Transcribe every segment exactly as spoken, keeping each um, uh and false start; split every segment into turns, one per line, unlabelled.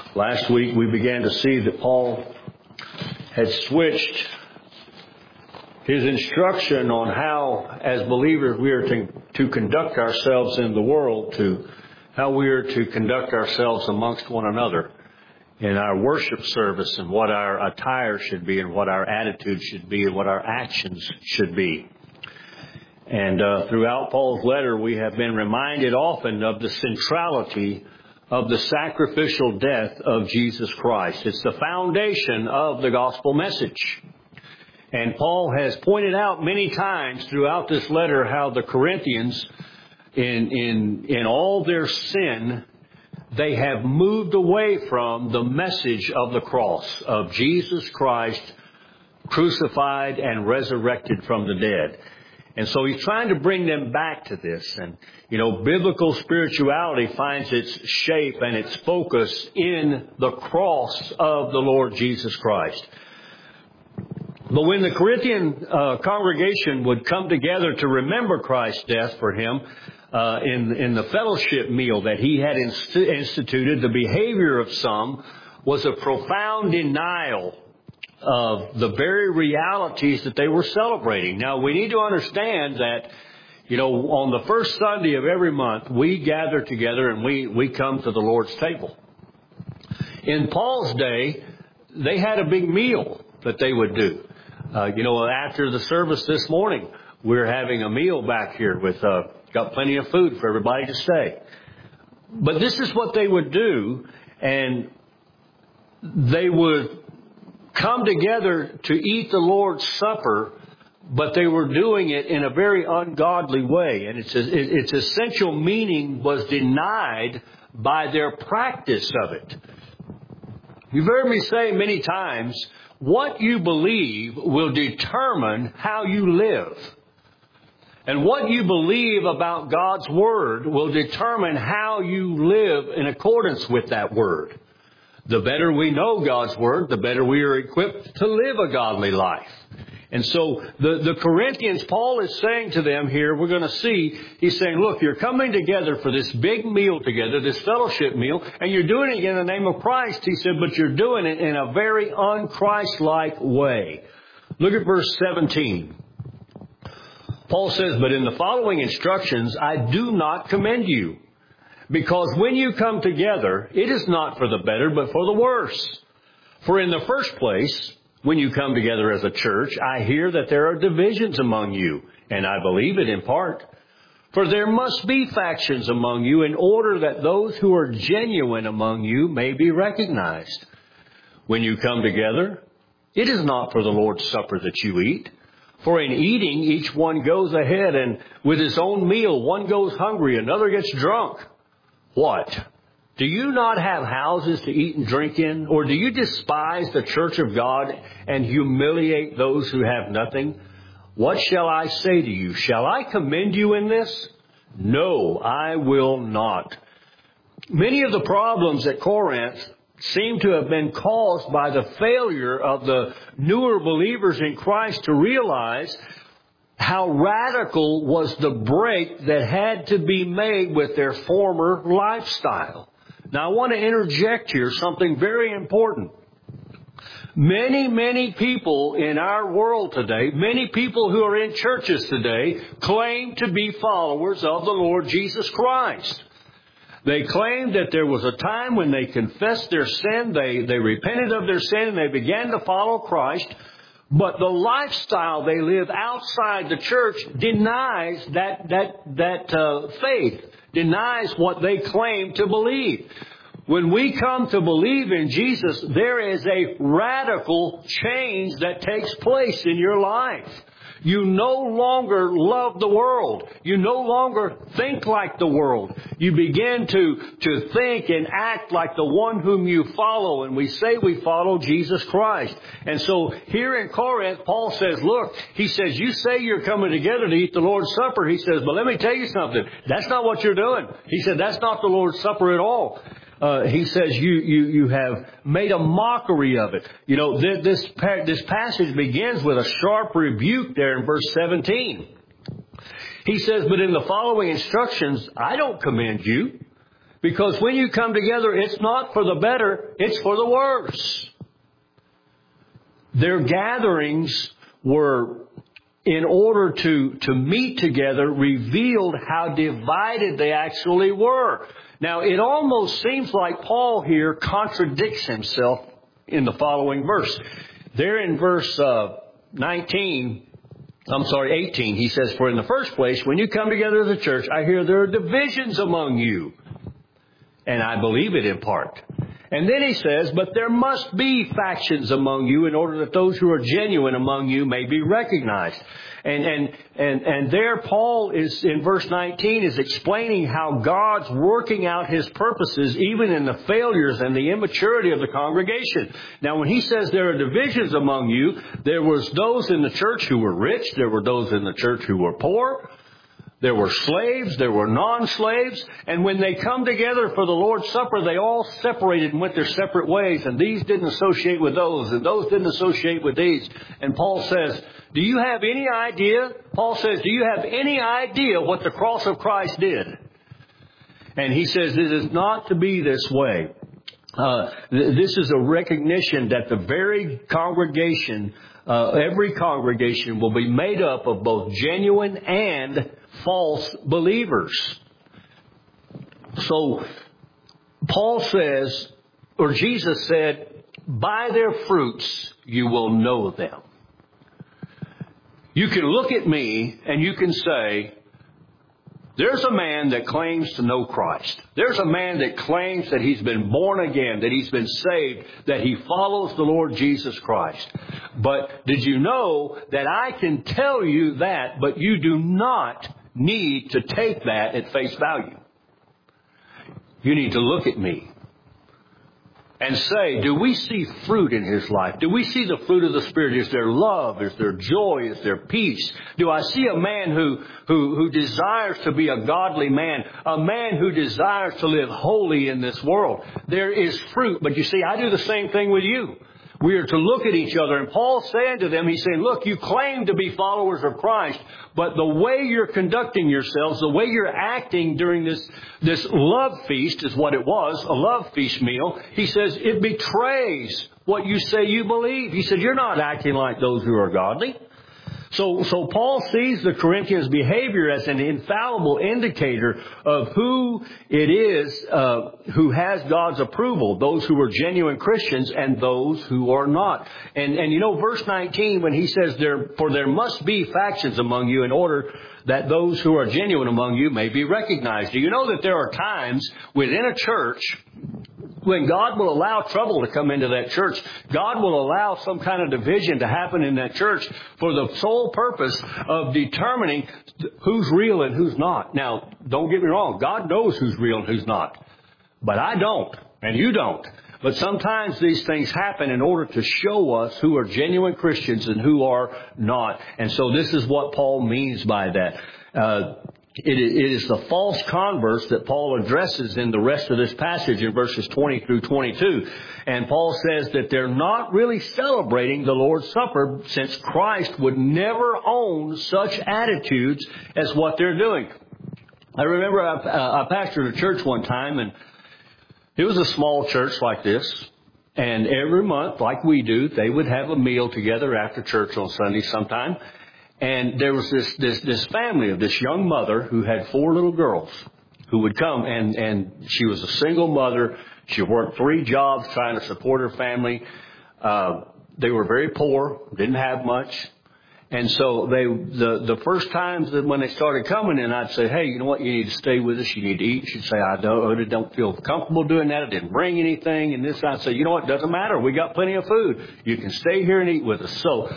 Last week we began to see that Paul had switched his instruction on how, as believers, we are to, to conduct ourselves in the world to how we are to conduct ourselves amongst one another in our worship service, and what our attire should be, and what our attitude should be, and what our actions should be. And uh, throughout Paul's letter, we have been reminded often of the centrality of the sacrificial death of Jesus Christ. It's the foundation of the gospel message. And Paul has pointed out many times throughout this letter how the Corinthians, in in in all their sin, they have moved away from the message of the cross, of Jesus Christ crucified and resurrected from the dead. And so he's trying to bring them back to this. And, you know, biblical spirituality finds its shape and its focus in the cross of the Lord Jesus Christ. But when the Corinthian uh, congregation would come together to remember Christ's death for him uh, in, in the fellowship meal that he had inst- instituted, the behavior of some was a profound denial of the very realities that they were celebrating. Now, we need to understand that, you know, on the first Sunday of every month, we gather together and we, we come to the Lord's table. In Paul's day, they had a big meal that they would do. Uh, you know, after the service this morning, we're having a meal back here with, uh, got plenty of food for everybody to stay. But this is what they would do, and they would come together to eat the Lord's Supper, but they were doing it in a very ungodly way. And its, its essential meaning was denied by their practice of it. You've heard me say many times, what you believe will determine how you live. And what you believe about God's Word will determine how you live in accordance with that Word. The better we know God's Word, the better we are equipped to live a godly life. And so the, the Corinthians, Paul is saying to them here, we're going to see, he's saying, look, you're coming together for this big meal together, this fellowship meal, and you're doing it in the name of Christ, he said, but you're doing it in a very un-Christ-like way. Look at verse seventeen. Paul says, but in the following instructions, I do not commend you. Because when you come together, it is not for the better, but for the worse. For in the first place, when you come together as a church, I hear that there are divisions among you, and I believe it in part. For there must be factions among you in order that those who are genuine among you may be recognized. When you come together, it is not for the Lord's Supper that you eat. For in eating, each one goes ahead, and with his own meal, one goes hungry, another gets drunk. What? Do you not have houses to eat and drink in? Or do you despise the church of God and humiliate those who have nothing? What shall I say to you? Shall I commend you in this? No, I will not. Many of the problems at Corinth seem to have been caused by the failure of the newer believers in Christ to realize how radical was the break that had to be made with their former lifestyle. Now, I want to interject here something very important. Many, many people in our world today, many people who are in churches today, claim to be followers of the Lord Jesus Christ. They claim that there was a time when they confessed their sin, they, they repented of their sin, and they began to follow Christ. But the lifestyle they live outside the church denies that that that uh, faith, denies what they claim to believe. When we come to believe in Jesus, there is a radical change that takes place in your life. You no longer love the world. You no longer think like the world. You begin to, to think and act like the one whom you follow. And we say we follow Jesus Christ. And so here in Corinth, Paul says, look, he says, you say you're coming together to eat the Lord's Supper. He says, but let me tell you something. That's not what you're doing. He said, that's not the Lord's Supper at all. Uh, he says you, you, you have made a mockery of it. You know, th- this, pa- this passage begins with a sharp rebuke there in verse seventeen. He says, but in the following instructions, I don't commend you. Because when you come together, it's not for the better, it's for the worse. Their gatherings were, in order to, to meet together, revealed how divided they actually were. Now, it almost seems like Paul here contradicts himself in the following verse. There in verse uh, nineteen, I'm sorry, eighteen, he says, "For in the first place, when you come together as a church, I hear there are divisions among you. And I believe it in part." And then he says, "But there must be factions among you in order that those who are genuine among you may be recognized." And, and, and, and there Paul is, in verse nineteen, is explaining how God's working out His purposes even in the failures and the immaturity of the congregation. Now, when he says there are divisions among you, there was those in the church who were rich. There were those in the church who were poor. There were slaves, there were non-slaves, and when they come together for the Lord's Supper, they all separated and went their separate ways, and these didn't associate with those, and those didn't associate with these. And Paul says, do you have any idea? Paul says, do you have any idea what the cross of Christ did? And he says, it is not to be this way. Uh, th- this is a recognition that the very congregation, uh, every congregation will be made up of both genuine and false believers. So Paul says, or Jesus said, by their fruits you will know them. You can look at me and you can say, there's a man that claims to know Christ. There's a man that claims that he's been born again, that he's been saved, that he follows the Lord Jesus Christ. But did you know that I can tell you that, but you do not need to take that at face value. You need to look at me and say, do we see fruit in his life? Do we see the fruit of the Spirit? Is there love? Is there joy? Is there peace? Do I see a man who, who, who desires to be a godly man? A man who desires to live holy in this world? There is fruit. But you see, I do the same thing with you. We are to look at each other. And Paul's saying to them, he's saying, look, you claim to be followers of Christ, but the way you're conducting yourselves, the way you're acting during this, this love feast is what it was, a love feast meal. He says it betrays what you say you believe. He said, you're not acting like those who are godly. So, so Paul sees the Corinthians' behavior as an infallible indicator of who it is uh, who has God's approval, those who are genuine Christians and those who are not. And, and you know, verse nineteen, when he says, there, for there must be factions among you in order that those who are genuine among you may be recognized. Do you know that there are times within a church when God will allow trouble to come into that church? God will allow some kind of division to happen in that church for the sole purpose of determining who's real and who's not. Now, don't get me wrong. God knows who's real and who's not. But I don't, and you don't. But sometimes these things happen in order to show us who are genuine Christians and who are not. And so this is what Paul means by that. Uh, It is the false converts that Paul addresses in the rest of this passage in verses twenty through twenty-two. And Paul says that they're not really celebrating the Lord's Supper, since Christ would never own such attitudes as what they're doing. I remember I, uh, I pastored a church one time, and it was a small church like this. And every month, like we do, they would have a meal together after church on Sunday sometime. And there was this, this, this family of this young mother who had four little girls who would come, and, and she was a single mother. She worked three jobs trying to support her family. Uh, they were very poor, didn't have much. And so they, the, the first times that when they started coming in, I'd say, hey, you know what? You need to stay with us. You need to eat. She'd say, I don't, I don't feel comfortable doing that. I didn't bring anything. And this, I'd say, you know what? It doesn't matter. We got plenty of food. You can stay here and eat with us. So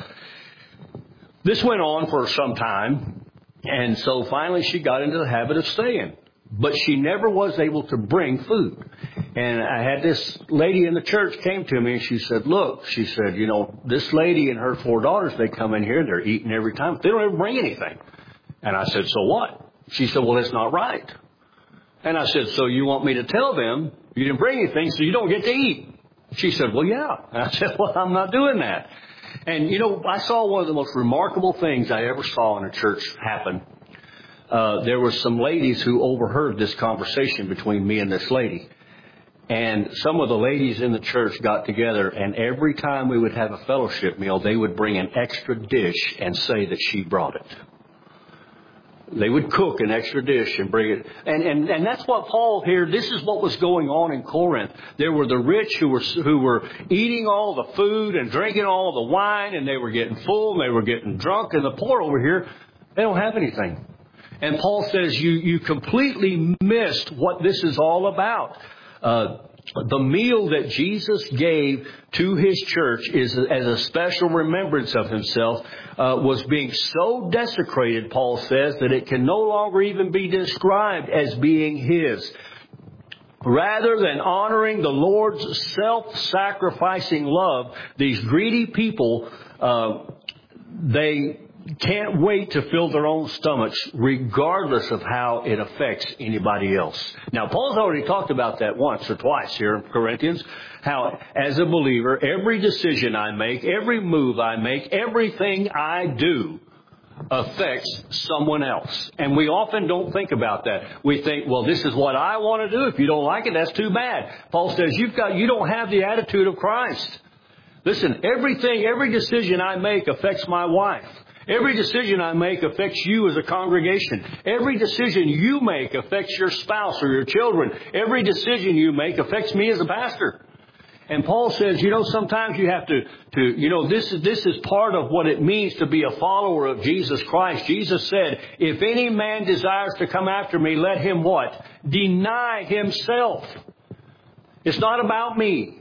this went on for some time, and so finally she got into the habit of staying. But she never was able to bring food. And I had this lady in the church came to me, and she said, look, she said, you know, this lady and her four daughters, they come in here, they're eating every time. They don't ever bring anything. And I said, so what? She said, well, it's not right. And I said, so you want me to tell them you didn't bring anything, so you don't get to eat? She said, well, yeah. And I said, well, I'm not doing that. And, you know, I saw one of the most remarkable things I ever saw in a church happen. uh, there were some ladies who overheard this conversation between me and this lady. And some of the ladies in the church got together, and every time we would have a fellowship meal, they would bring an extra dish and say that she brought it. They would cook an extra dish and bring it. And, and, and that's what Paul here, this is what was going on in Corinth. There were the rich who were, who were eating all the food and drinking all the wine, and they were getting full and they were getting drunk. And the poor over here, they don't have anything. And Paul says you, you completely missed what this is all about. Uh, the meal that Jesus gave to His church is as a special remembrance of Himself, uh, was being so desecrated, Paul says, that it can no longer even be described as being His. Rather than honoring the Lord's self-sacrificing love, these greedy people, uh, they can't wait to fill their own stomachs regardless of how it affects anybody else. Now, Paul's already talked about that once or twice here in Corinthians, how as a believer, every decision I make, every move I make, everything I do affects someone else. And we often don't think about that. We think, well, this is what I want to do. If you don't like it, that's too bad. Paul says, you've got, you don't have the attitude of Christ. Listen, everything, every decision I make affects my wife. Every decision I make affects you as a congregation. Every decision you make affects your spouse or your children. Every decision you make affects me as a pastor. And Paul says, you know, sometimes you have to, to, you know, this is, this is part of what it means to be a follower of Jesus Christ. Jesus said, if any man desires to come after me, let him what? Deny himself. It's not about me.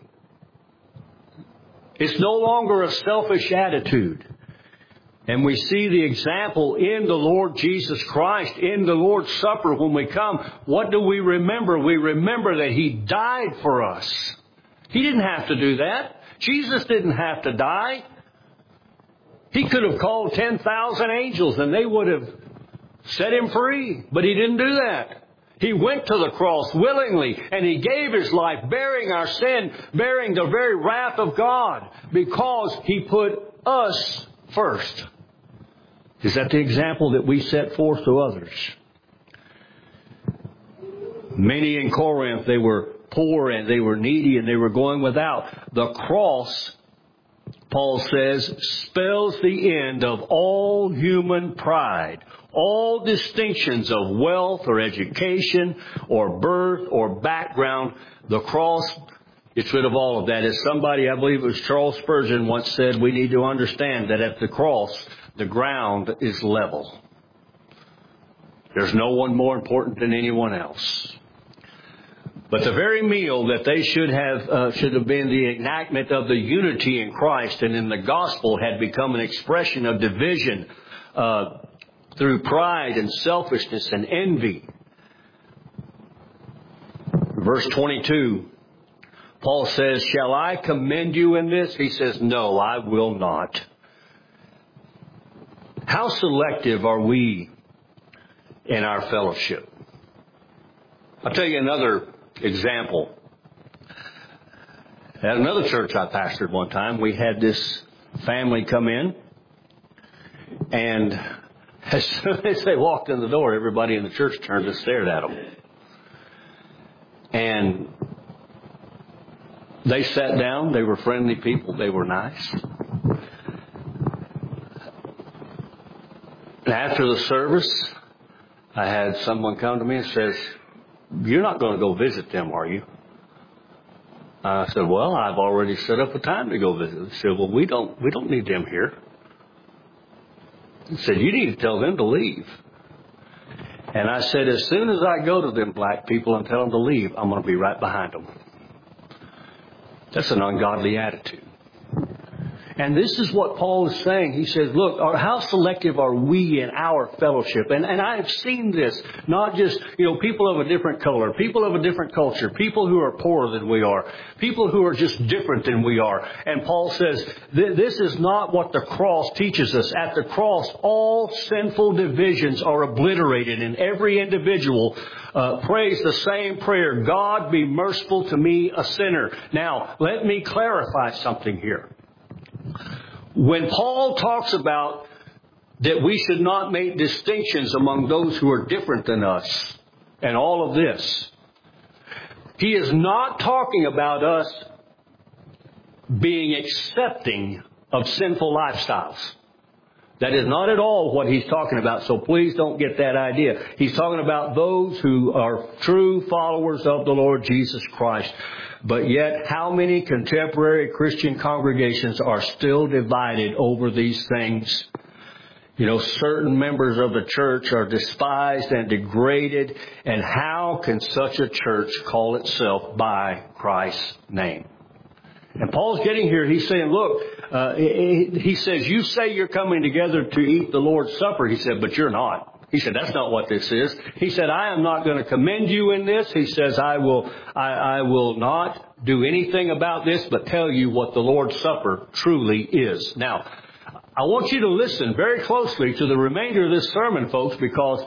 It's no longer a selfish attitude. And we see the example in the Lord Jesus Christ, in the Lord's Supper when we come. What do we remember? We remember that He died for us. He didn't have to do that. Jesus didn't have to die. He could have called ten thousand angels and they would have set Him free. But He didn't do that. He went to the cross willingly and He gave His life, bearing our sin, bearing the very wrath of God, because He put us first. Is that the example that we set forth to others? Many in Corinth, they were poor and they were needy and they were going without. The cross, Paul says, spells the end of all human pride, all distinctions of wealth or education or birth or background. The cross gets rid of all of that. As somebody, I believe it was Charles Spurgeon, once said, we need to understand that at the cross, the ground is level. There's no one more important than anyone else. But the very meal that they should have uh, should have been the enactment of the unity in Christ and in the gospel had become an expression of division uh, through pride and selfishness and envy. Verse twenty-two, Paul says, shall I commend you in this? He says, no, I will not. How selective are we in our fellowship? I'll tell you another example. At another church I pastored one time, we had this family come in, and as soon as they walked in the door, everybody in the church turned and stared at them. And they sat down. They were friendly people. They were nice. And after the service, I had someone come to me and says, you're not going to go visit them, are you? I said, well, I've already set up a time to go visit them. They said, well, we don't, we don't need them here. He said, you need to tell them to leave. And I said, as soon as I go to them black people and tell them to leave, I'm going to be right behind them. That's an ungodly attitude. And this is what Paul is saying. He says, look, how selective are we in our fellowship? And, and I have seen this, not just, you know, people of a different color, people of a different culture, people who are poorer than we are, people who are just different than we are. And Paul says, this is not what the cross teaches us. At the cross, all sinful divisions are obliterated, and every individual uh, prays the same prayer, God, be merciful to me, a sinner. Now, let me clarify something here. When Paul talks about that we should not make distinctions among those who are different than us and all of this. He is not talking about us being accepting of sinful lifestyles. That is not at all what he's talking about, so please don't get that idea. He's talking about those who are true followers of the Lord Jesus Christ. But yet, how many contemporary Christian congregations are still divided over these things? You know, certain members of the church are despised and degraded, and how can such a church call itself by Christ's name? And Paul's getting here, he's saying, look, uh, he says, you say you're coming together to eat the Lord's Supper. He said, but you're not. He said, that's not what this is. He said, I am not going to commend you in this. He says, I will, I, I will not do anything about this, but tell you what the Lord's Supper truly is. Now, I want you to listen very closely to the remainder of this sermon, folks, because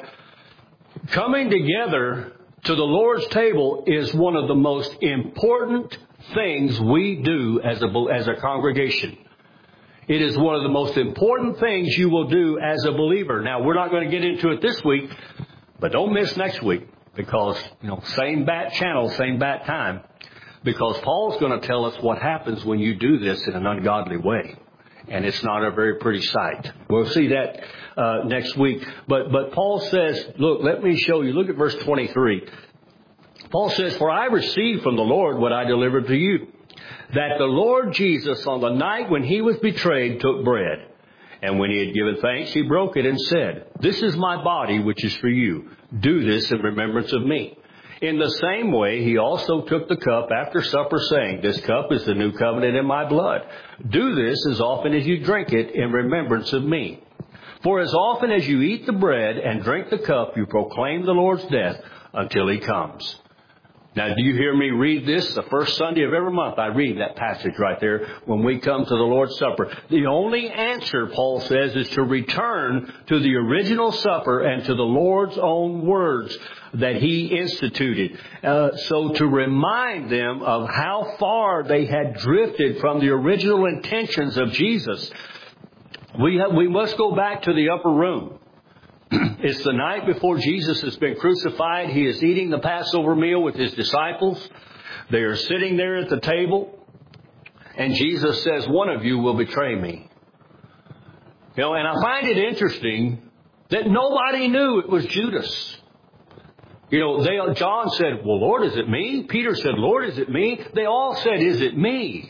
coming together to the Lord's table is one of the most important things we do as a, as a congregation. It is one of the most important things you will do as a believer. Now, we're not going to get into it this week, but don't miss next week because, you know, same bat channel, same bat time, because Paul's going to tell us what happens when you do this in an ungodly way. And it's not a very pretty sight. We'll see that uh, next week. But but Paul says, look, let me show you. Look at verse twenty-three. Paul says, for I received from the Lord what I delivered to you, that the Lord Jesus on the night when he was betrayed took bread. And when he had given thanks, he broke it and said, this is my body, which is for you. Do this in remembrance of me. In the same way, he also took the cup after supper, saying, this cup is the new covenant in my blood. Do this as often as you drink it in remembrance of me. For as often as you eat the bread and drink the cup, you proclaim the Lord's death until he comes. Now, do you hear me read this? The first Sunday of every month, I read that passage right there when we come to the Lord's Supper. The only answer, Paul says, is to return to the original supper and to the Lord's own words that he instituted. Uh, so to remind them of how far they had drifted from the original intentions of Jesus, we have, we must go back to the upper room. It's the night before Jesus has been crucified. He is eating the Passover meal with his disciples. They are sitting there at the table. And Jesus says, one of you will betray me. You know, and I find it interesting that nobody knew it was Judas. You know, they, John said, well, Lord, is it me? Peter said, Lord, is it me? They all said, is it me?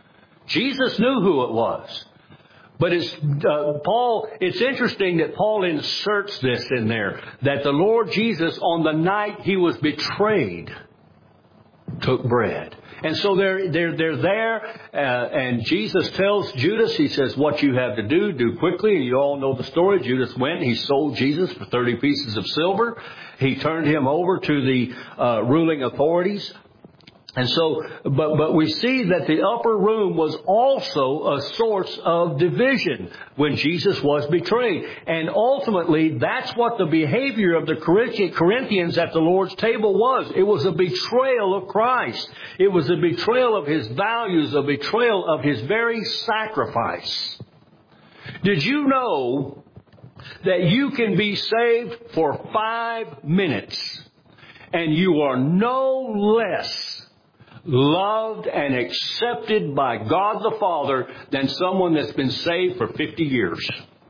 Jesus knew who it was. But it's, uh, Paul, it's interesting that Paul inserts this in there, that the Lord Jesus, on the night he was betrayed, took bread. And so they're, they're, they're there, uh, and Jesus tells Judas, he says, what you have to do, do quickly. And you all know the story. Judas went, he sold Jesus for thirty pieces of silver. He turned him over to the uh, ruling authorities. And so, but, but we see that the upper room was also a source of division when Jesus was betrayed. And ultimately, that's what the behavior of the Corinthians at the Lord's table was. It was a betrayal of Christ. It was a betrayal of his values, a betrayal of his very sacrifice. Did you know that you can be saved for five minutes and you are no less loved and accepted by God the Father than someone that's been saved for fifty years?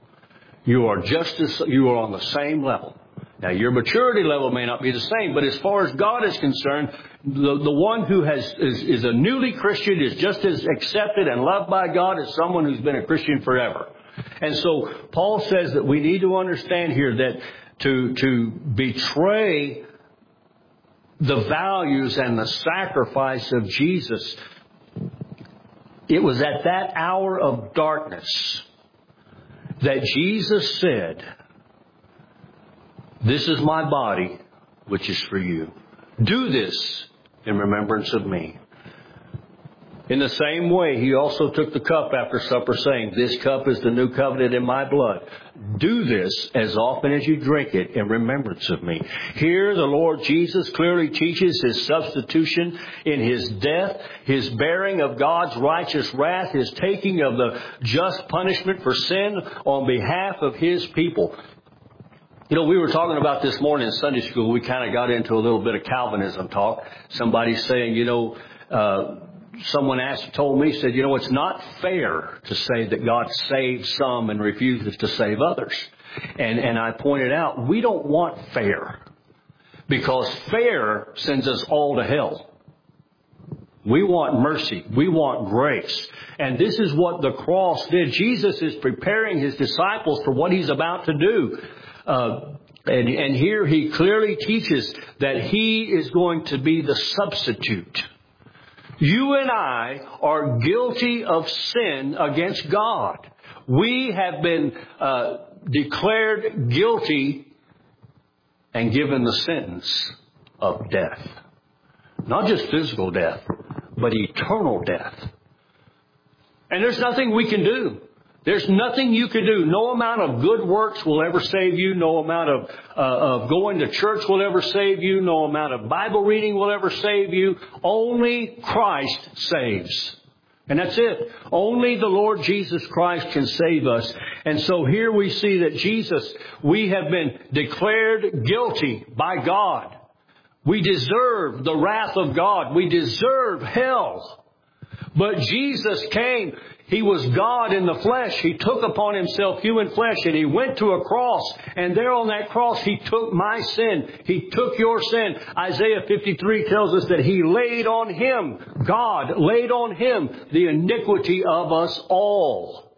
You are just as, you are on the same level. Now, your maturity level may not be the same, but as far as God is concerned, the, the one who has is, is a newly Christian is just as accepted and loved by God as someone who's been a Christian forever. And so Paul says that we need to understand here that to, to betray the values and the sacrifice of Jesus, it was at that hour of darkness that Jesus said, this is my body, which is for you. Do this in remembrance of me. In the same way, he also took the cup after supper, saying, "This cup is the new covenant in my blood. Do this as often as you drink it in remembrance of me." Here the Lord Jesus clearly teaches His substitution in His death, His bearing of God's righteous wrath, His taking of the just punishment for sin on behalf of His people. You know, we were talking about this morning in Sunday school. We kind of got into a little bit of Calvinism talk. Somebody saying, you know, uh, someone asked, told me, said, you know, it's not fair to say that God saves some and refuses to save others. And, and I pointed out, we don't want fair, because fair sends us all to hell. We want mercy. We want grace. And this is what the cross did. Jesus is preparing His disciples for what He's about to do. Uh, and, and here He clearly teaches that He is going to be the substitute. You and I are guilty of sin against God. We have been uh, declared guilty and given the sentence of death. Not just physical death, but eternal death. And there's nothing we can do. There's nothing you can do. No amount of good works will ever save you. No amount of, uh, of going to church will ever save you. No amount of Bible reading will ever save you. Only Christ saves. And that's it. Only the Lord Jesus Christ can save us. And so here we see that Jesus, we have been declared guilty by God. We deserve the wrath of God. We deserve hell. But Jesus came. He was God in the flesh. He took upon Himself human flesh, and He went to a cross. And there on that cross, He took my sin. He took your sin. Isaiah fifty-three tells us that He laid on Him, God laid on Him the iniquity of us all.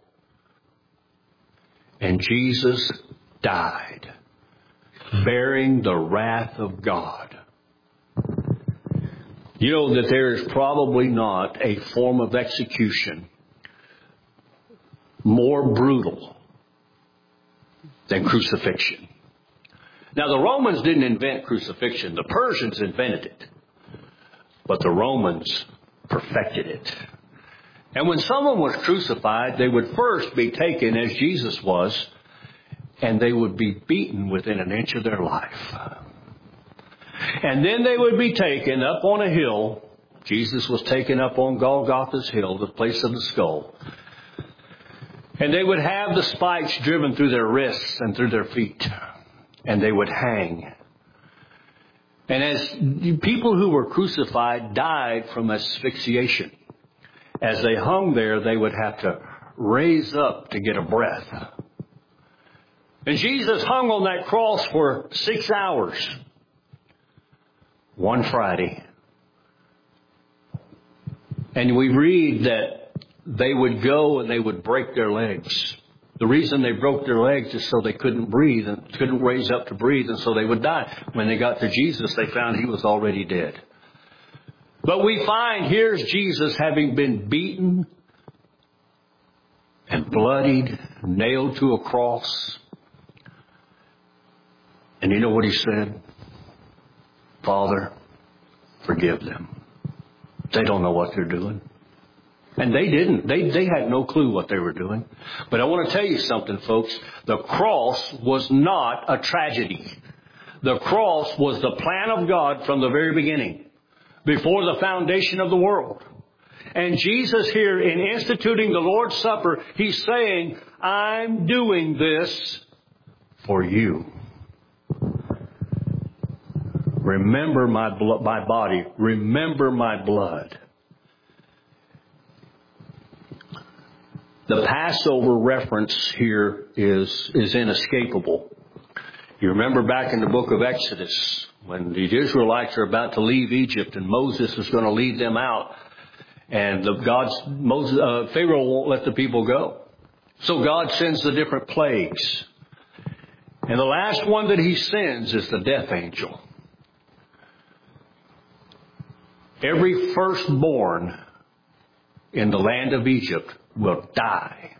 And Jesus died, bearing the wrath of God. You know that there is probably not a form of execution more brutal than crucifixion. Now, the Romans didn't invent crucifixion. The Persians invented it. But the Romans perfected it. And when someone was crucified, they would first be taken, as Jesus was, and they would be beaten within an inch of their life. And then they would be taken up on a hill. Jesus was taken up on Golgotha's hill, the place of the skull. And they would have the spikes driven through their wrists and through their feet. And they would hang. And as people who were crucified died from asphyxiation, as they hung there, they would have to raise up to get a breath. And Jesus hung on that cross for six hours. One Friday. And we read that they would go and they would break their legs. The reason they broke their legs is so they couldn't breathe and couldn't raise up to breathe, and so they would die. When they got to Jesus, they found He was already dead. But we find here's Jesus having been beaten and bloodied, nailed to a cross. And you know what He said? Father, forgive them. They don't know what they're doing. And they didn't. They, they had no clue what they were doing. But I want to tell you something, folks. The cross was not a tragedy. The cross was the plan of God from the very beginning, before the foundation of the world. And Jesus here, in instituting the Lord's Supper, He's saying, I'm doing this for you. Remember my blood, my body. Remember my blood. The Passover reference here is, is inescapable. You remember back in the book of Exodus, when the Israelites are about to leave Egypt and Moses is going to lead them out, and the God's Moses, uh, Pharaoh won't let the people go. So God sends the different plagues. And the last one that He sends is the death angel. Every firstborn in the land of Egypt will die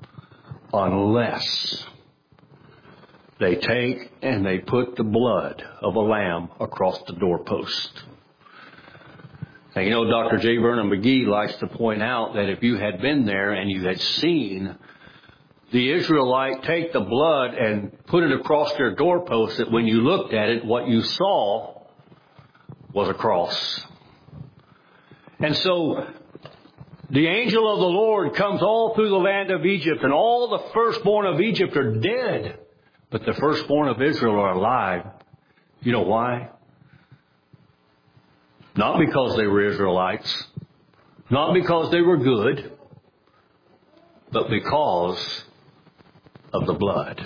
unless they take and they put the blood of a lamb across the doorpost. Now, you know, Doctor J. Vernon McGee likes to point out that if you had been there and you had seen the Israelite take the blood and put it across their doorpost, that when you looked at it, what you saw was a cross. And so the angel of the Lord comes all through the land of Egypt, and all the firstborn of Egypt are dead, but the firstborn of Israel are alive. You know why? Not because they were Israelites, not because they were good, but because of the blood.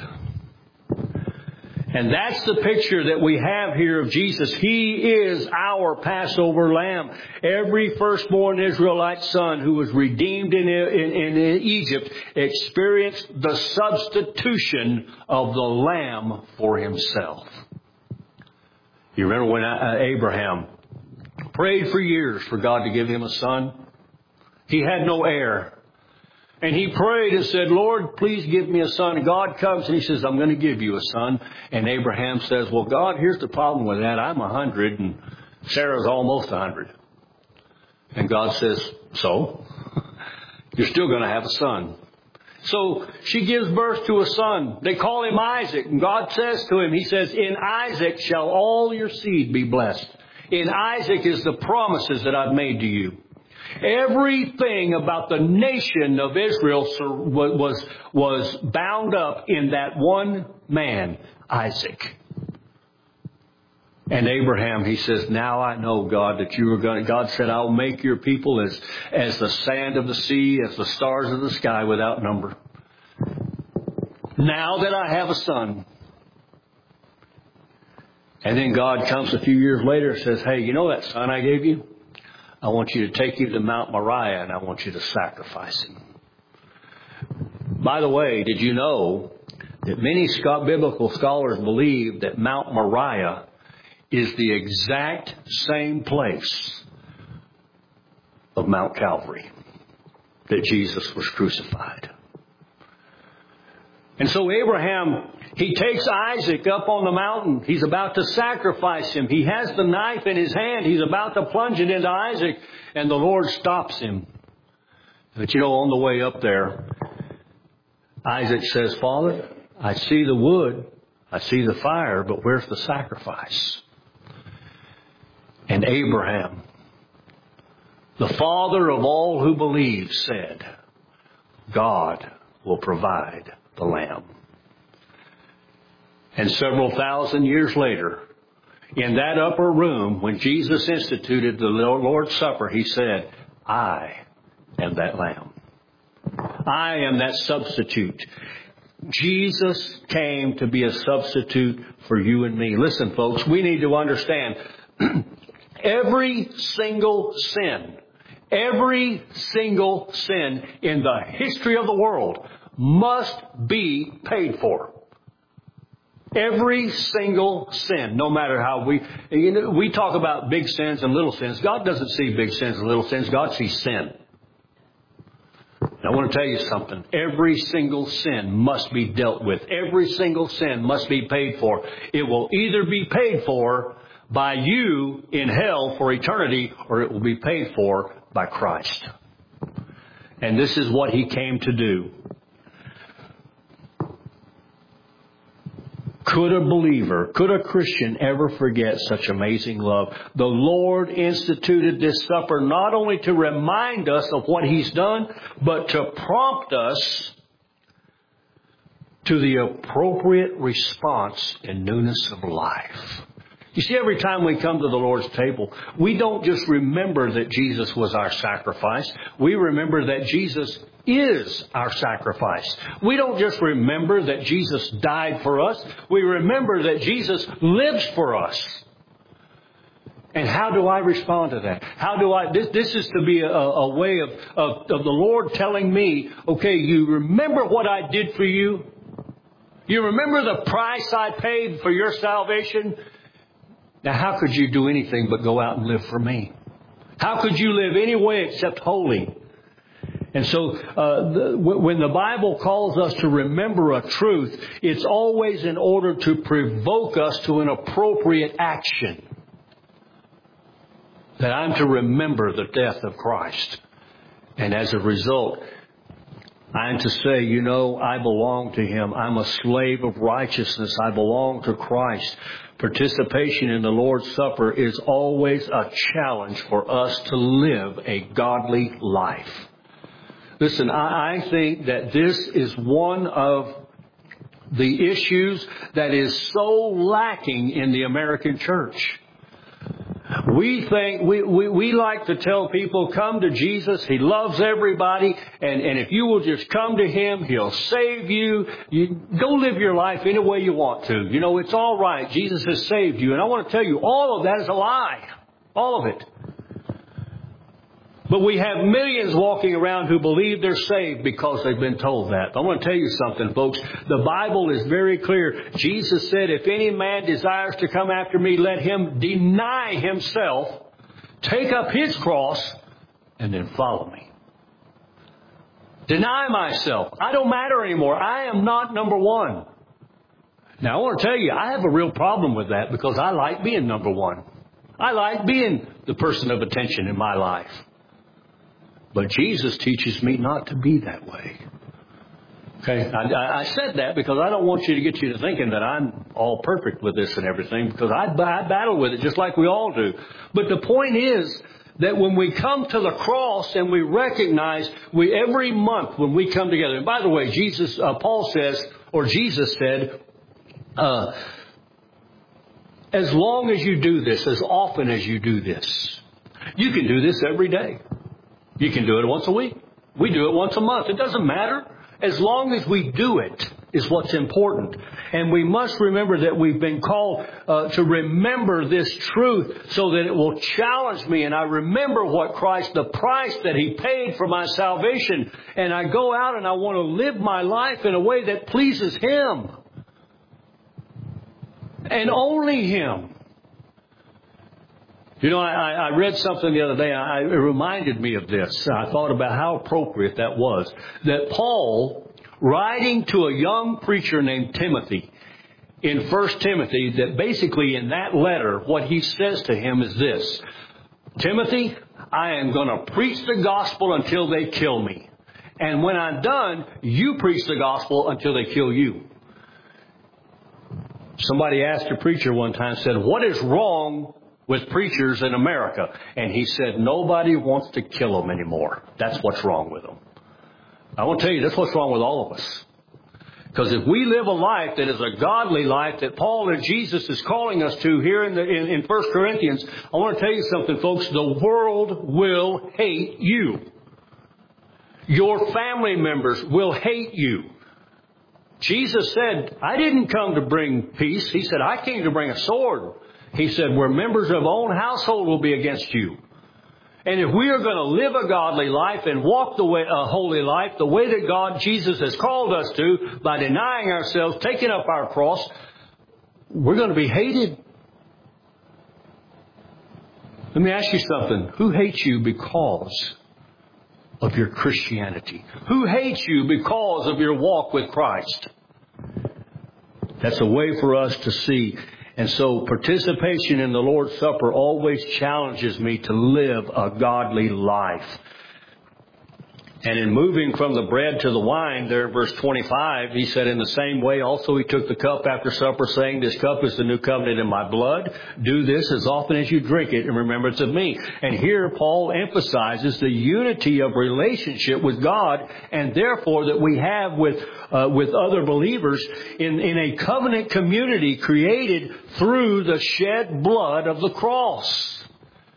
And that's the picture that we have here of Jesus. He is our Passover lamb. Every firstborn Israelite son who was redeemed in, in, in Egypt experienced the substitution of the lamb for himself. You remember when uh, Abraham prayed for years for God to give him a son? He had no heir. And he prayed and said, Lord, please give me a son. And God comes and he says, I'm going to give you a son. And Abraham says, well, God, here's the problem with that. I'm a hundred and Sarah's almost a hundred. And God says, so? You're still going to have a son. So she gives birth to a son. They call him Isaac. And God says to him, he says, in Isaac shall all your seed be blessed. In Isaac is the promises that I've made to you. Everything about the nation of Israel was, was bound up in that one man, Isaac. And Abraham, he says, now I know, God, that you are going to, God said, I'll make your people as, as the sand of the sea, as the stars of the sky without number. Now that I have a son. And then God comes a few years later and says, hey, you know that son I gave you? I want you to take him to Mount Moriah and I want you to sacrifice him. By the way, did you know that many biblical scholars believe that Mount Moriah is the exact same place of Mount Calvary that Jesus was crucified? And so Abraham, he takes Isaac up on the mountain. He's about to sacrifice him. He has the knife in his hand. He's about to plunge it into Isaac. And the Lord stops him. But you know, on the way up there, Isaac says, Father, I see the wood. I see the fire, but where's the sacrifice? And Abraham, the father of all who believe, said, God will provide the lamb. And several thousand years later, in that upper room, when Jesus instituted the Lord's Supper, he said, I am that lamb. I am that substitute. Jesus came to be a substitute for you and me. Listen, folks, we need to understand every single sin, every single sin in the history of the world must be paid for. Every single sin, no matter how we, you know, we talk about big sins and little sins. God doesn't see big sins and little sins. God sees sin. I want to tell you something. Every single sin must be dealt with. Every single sin must be paid for. It will either be paid for by you in hell for eternity, or it will be paid for by Christ. And this is what He came to do. Could a believer, could a Christian ever forget such amazing love? The Lord instituted this supper not only to remind us of what He's done, but to prompt us to the appropriate response in newness of life. You see, every time we come to the Lord's table, we don't just remember that Jesus was our sacrifice. We remember that Jesus is our sacrifice. We don't just remember that Jesus died for us. We remember that Jesus lives for us. And how do I respond to that? How do I, this, this is to be a, a way of, of, of the Lord telling me, okay, you remember what I did for you? You remember the price I paid for your salvation? Now, how could you do anything but go out and live for me? How could you live any way except holy? And so uh, the, when the Bible calls us to remember a truth, it's always in order to provoke us to an appropriate action. that I'm to remember the death of Christ. And as a result, I'm to say, you know, I belong to Him. I'm a slave of righteousness. I belong to Christ. Participation in the Lord's Supper is always a challenge for us to live a godly life. Listen, I, I think that this is one of the issues that is so lacking in the American church. We think, we, we, we like to tell people, come to Jesus. He loves everybody. And, and if you will just come to Him, He'll save you. You go live your life any way you want to. You know, it's all right. Jesus has saved you. And I want to tell you, all of that is a lie. All of it. But we have millions walking around who believe they're saved because they've been told that. I want to tell you something, folks. The Bible is very clear. Jesus said, if any man desires to come after me, let him deny himself, take up his cross, and then follow me. Deny myself. I don't matter anymore. I am not number one. Now, I want to tell you, I have a real problem with that because I like being number one. I like being the person of attention in my life. But Jesus teaches me not to be that way. Okay, I, I said that because I don't want you to get you to thinking that I'm all perfect with this and everything, because I, I battle with it just like we all do. But the point is that when we come to the cross and we recognize we every month when we come together. And by the way, Jesus, uh, Paul says, or Jesus said, uh, as long as you do this, as often as you do this, you can do this every day. You can do it once a week. We do it once a month. It doesn't matter. As long as we do it is what's important. And we must remember that we've been called uh, to remember this truth so that it will challenge me. And I remember what Christ, the price that He paid for my salvation. And I go out and I want to live my life in a way that pleases Him. And only Him. You know, I, I read something the other day. I, it reminded me of this. I thought about how appropriate that was. That Paul, writing to a young preacher named Timothy in First Timothy, that basically in that letter, what he says to him is this. Timothy, I am going to preach the gospel until they kill me. And when I'm done, you preach the gospel until they kill you. Somebody asked a preacher one time, said, what is wrong with preachers in America? And he said, nobody wants to kill them anymore. That's what's wrong with them. I want to tell you, that's what's wrong with all of us. Because if we live a life that is a godly life that Paul and Jesus is calling us to here in, the, in, in First Corinthians, I want to tell you something, folks. The world will hate you. Your family members will hate you. Jesus said, I didn't come to bring peace. He said, I came to bring a sword. He said, where members of own household will be against you. And if we are going to live a godly life and walk the way, a holy life, the way that God, Jesus has called us to, by denying ourselves, taking up our cross, we're going to be hated. Let me ask you something. Who hates you because of your Christianity? Who hates you because of your walk with Christ? That's a way for us to see. And so participation in the Lord's Supper always challenges me to live a godly life. And in moving from the bread to the wine, there in verse twenty-five, he said, in the same way also he took the cup after supper, saying, this cup is the new covenant in my blood. Do this as often as you drink it in remembrance of me. And here Paul emphasizes the unity of relationship with God, and therefore that we have with uh, with other believers in, in a covenant community created through the shed blood of the cross.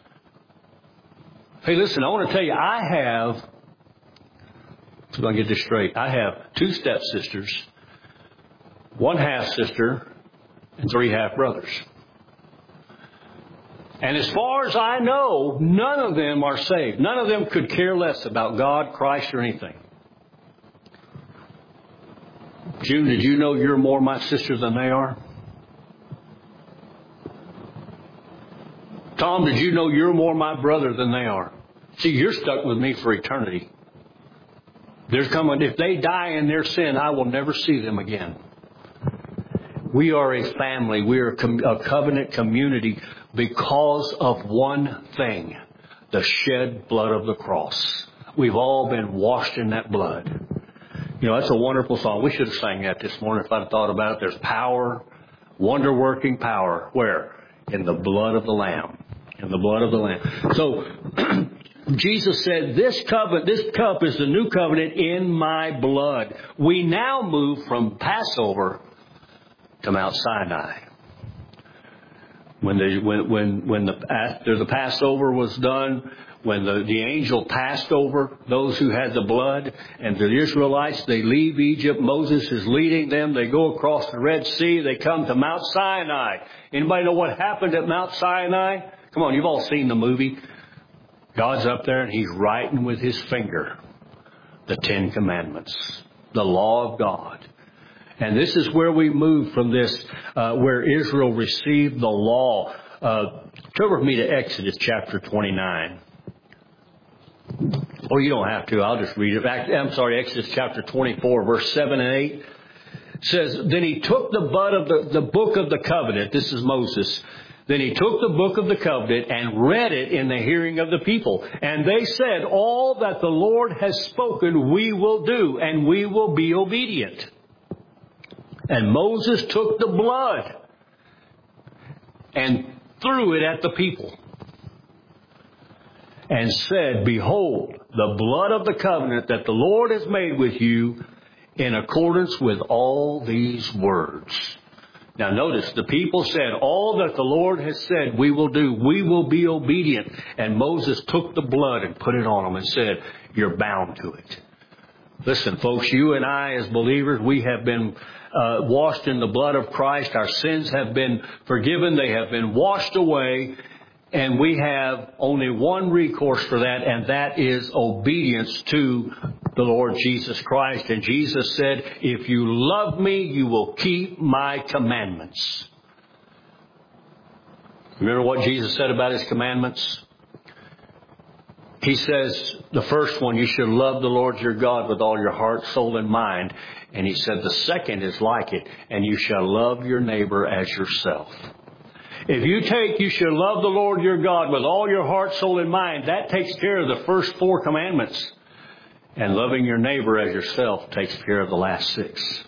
Hey, listen, I want to tell you, I have... So I'm going to get this straight. I have two stepsisters, one half-sister, and three half-brothers. And as far as I know, none of them are saved. None of them could care less about God, Christ, or anything. June, did you know you're more my sister than they are? Tom, did you know you're more my brother than they are? See, you're stuck with me for eternity. There's coming, if they die in their sin, I will never see them again. We are a family. We are a covenant community because of one thing, the shed blood of the cross. We've all been washed in that blood. You know, that's a wonderful song. We should have sang that this morning if I'd have thought about it. There's power, wonder-working power. Where? In the blood of the Lamb. In the blood of the Lamb. So, Jesus said, this covenant, this cup is the new covenant in my blood. We now move from Passover to Mount Sinai. When the, when, when, when the, after the Passover was done, when the, the angel passed over those who had the blood, and the Israelites, they leave Egypt. Moses is leading them. They go across the Red Sea. They come to Mount Sinai. Anybody know what happened at Mount Sinai? Come on, you've all seen the movie. God's up there and He's writing with His finger the Ten Commandments, the law of God. And this is where we move from this, uh, where Israel received the law. Uh, turn with me to Exodus chapter twenty-nine. Oh, you don't have to. I'll just read it. I'm sorry, Exodus chapter twenty-four, verse seven and eight. It says, then he took the bud of the, the book of the covenant. This is Moses. Then he took the book of the covenant and read it in the hearing of the people. And they said, all that the Lord has spoken we will do, and we will be obedient. And Moses took the blood and threw it at the people and said, behold, the blood of the covenant that the Lord has made with you in accordance with all these words. Now notice, the people said, all that the Lord has said we will do, we will be obedient. And Moses took the blood and put it on them and said, you're bound to it. Listen, folks, you and I as believers, we have been uh, washed in the blood of Christ. Our sins have been forgiven. They have been washed away. And we have only one recourse for that, and that is obedience to the Lord Jesus Christ. And Jesus said, if you love me, you will keep my commandments. Remember what Jesus said about His commandments? He says, the first one, you should love the Lord your God with all your heart, soul, and mind. And He said, the second is like it, and you shall love your neighbor as yourself. If you take, you shall love the Lord your God with all your heart, soul, and mind, that takes care of the first four commandments. And loving your neighbor as yourself takes care of the last six.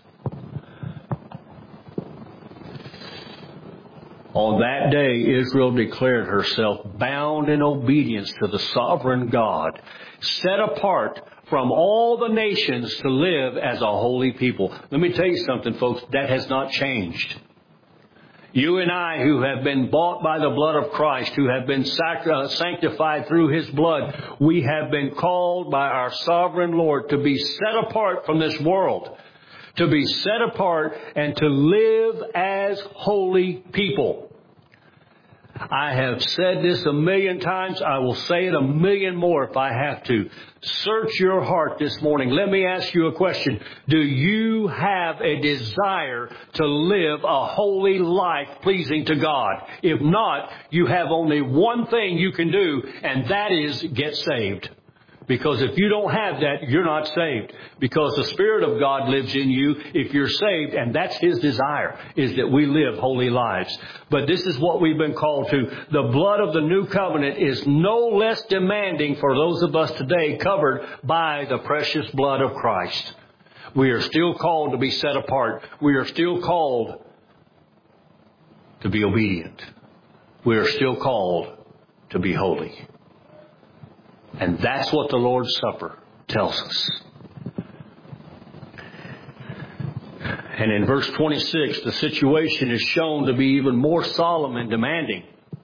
On that day, Israel declared herself bound in obedience to the sovereign God, set apart from all the nations to live as a holy people. Let me tell you something, folks, that has not changed. You and I, who have been bought by the blood of Christ, who have been sanctified through His blood, we have been called by our sovereign Lord to be set apart from this world, to be set apart and to live as holy people. I have said this a million times. I will say it a million more if I have to. Search your heart this morning. Let me ask you a question. Do you have a desire to live a holy life pleasing to God? If not, you have only one thing you can do, and that is get saved. Because if you don't have that, you're not saved. Because the Spirit of God lives in you if you're saved, and that's His desire, is that we live holy lives. But this is what we've been called to. The blood of the new covenant is no less demanding for those of us today covered by the precious blood of Christ. We are still called to be set apart. We are still called to be obedient. We are still called to be holy. And that's what the Lord's Supper tells us. And in verse twenty-six, the situation is shown to be even more solemn and demanding.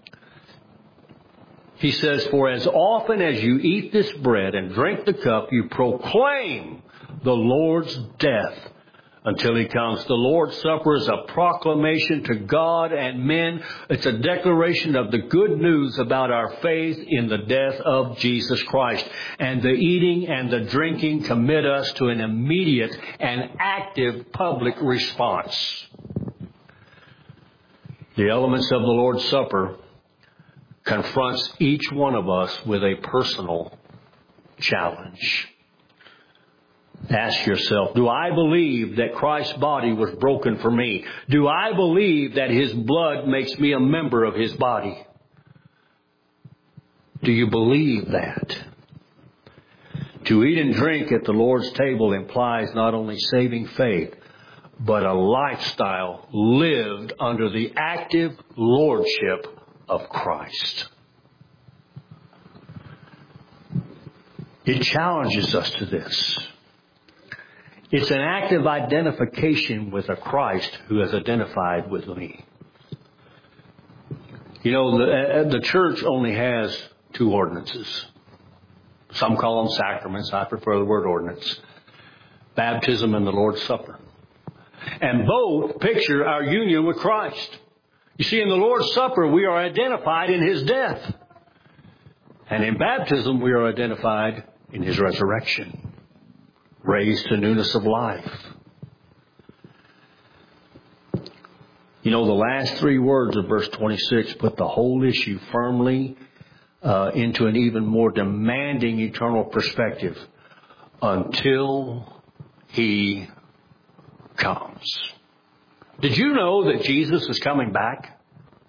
He says, for as often as you eat this bread and drink the cup, you proclaim the Lord's death until He comes. The Lord's Supper is a proclamation to God and men. It's a declaration of the good news about our faith in the death of Jesus Christ. And the eating and the drinking commit us to an immediate and active public response. The elements of the Lord's Supper confronts each one of us with a personal challenge. Ask yourself, do I believe that Christ's body was broken for me? Do I believe that His blood makes me a member of His body? Do you believe that? To eat and drink at the Lord's table implies not only saving faith, but a lifestyle lived under the active lordship of Christ. It challenges us to this. It's an active identification with a Christ who has identified with me. You know, the, the church only has two ordinances. Some call them sacraments. I prefer the word ordinance. Baptism and the Lord's Supper. And both picture our union with Christ. You see, in the Lord's Supper, we are identified in His death. And in baptism, we are identified in His resurrection, raised to newness of life. You know, the last three words of verse twenty-six put the whole issue firmly uh, into an even more demanding eternal perspective. Until He comes. Did you know that Jesus is coming back?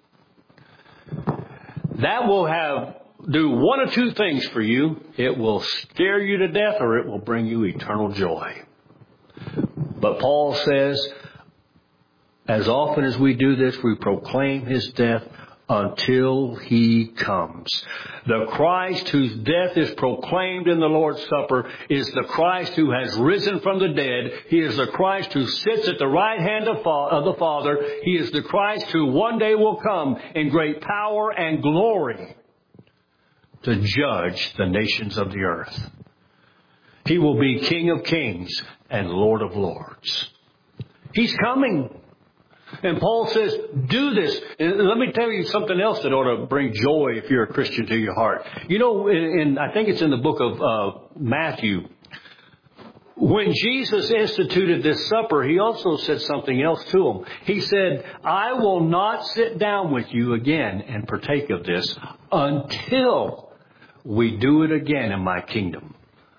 That will have do one of two things for you. It will scare you to death, or it will bring you eternal joy. But Paul says, as often as we do this, we proclaim His death until He comes. The Christ whose death is proclaimed in the Lord's Supper is the Christ who has risen from the dead. He is the Christ who sits at the right hand of the Father. He is the Christ who one day will come in great power and glory to judge the nations of the earth. He will be King of kings and Lord of lords. He's coming. And Paul says, do this. And let me tell you something else that ought to bring joy if you're a Christian to your heart. You know, in, in I think it's in the book of uh, Matthew, when Jesus instituted this supper, He also said something else to them. He said, I will not sit down with you again and partake of this until we do it again in my kingdom.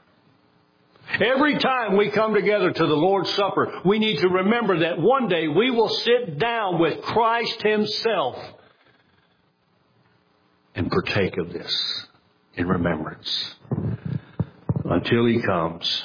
Every time we come together to the Lord's Supper, we need to remember that one day we will sit down with Christ Himself and partake of this in remembrance until He comes.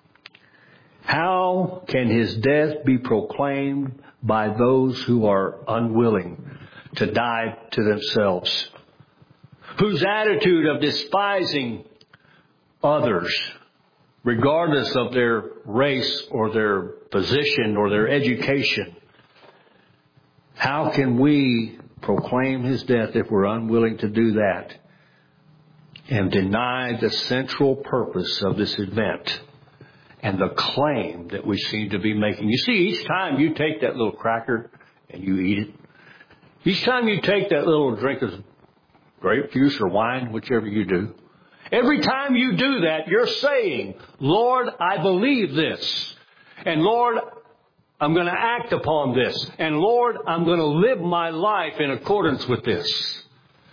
How can His death be proclaimed by those who are unwilling to die to themselves, whose attitude of despising others, regardless of their race or their position or their education? How can we proclaim His death if we're unwilling to do that and deny the central purpose of this event and the claim that we seem to be making? You see, each time you take that little cracker and you eat it, each time you take that little drink of grape juice or wine, whichever you do, every time you do that, you're saying, Lord, I believe this. And Lord, I'm going to act upon this. And Lord, I'm going to live my life in accordance with this.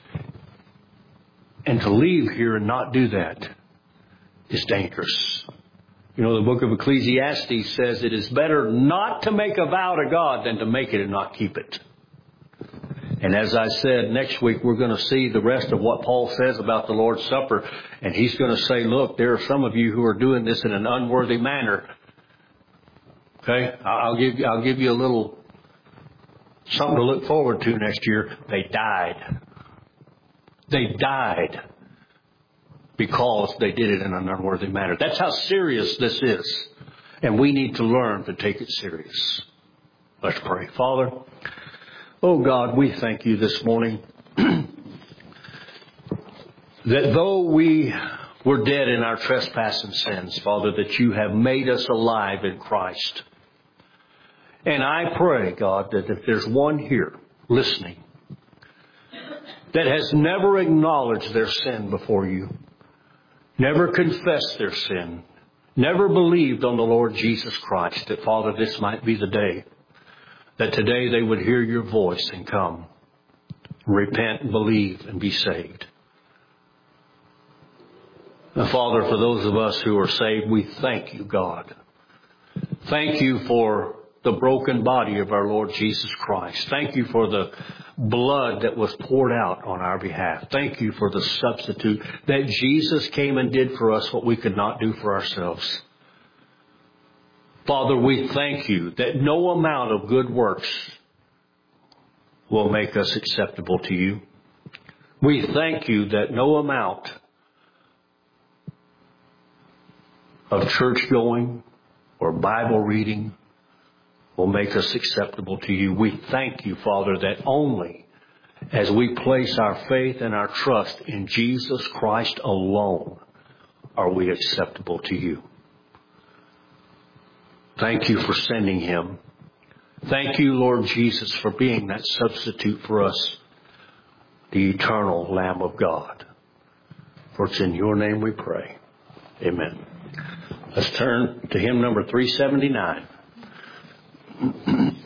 And to leave here and not do that is dangerous. You know, the book of Ecclesiastes says it is better not to make a vow to God than to make it and not keep it. And as I said, next week we're going to see the rest of what Paul says about the Lord's Supper. And he's going to say, look, there are some of you who are doing this in an unworthy manner. Okay? I'll give you, I'll give you a little something to look forward to next year. They died. They died because they did it in an unworthy manner. That's how serious this is. And we need to learn to take it serious. Let's pray. Father, oh God, we thank you this morning that though we were dead in our trespass and sins, Father, that you have made us alive in Christ. And I pray, God, that if there's one here listening that has never acknowledged their sin before you, never confessed their sin, never believed on the Lord Jesus Christ, that, Father, this might be the day that today they would hear your voice and come, repent and believe and be saved. And Father, for those of us who are saved, we thank you, God. Thank you for the broken body of our Lord Jesus Christ. Thank you for the blood that was poured out on our behalf. Thank you for the substitute that Jesus came and did for us what we could not do for ourselves. Father, we thank you that no amount of good works will make us acceptable to you. We thank you that no amount of church going or Bible reading will make us acceptable to you. We thank you, Father, that only as we place our faith and our trust in Jesus Christ alone are we acceptable to you. Thank you for sending him. Thank you, Lord Jesus, for being that substitute for us, the eternal Lamb of God. For it's in your name we pray. Amen. Let's turn to hymn number three seventy-nine.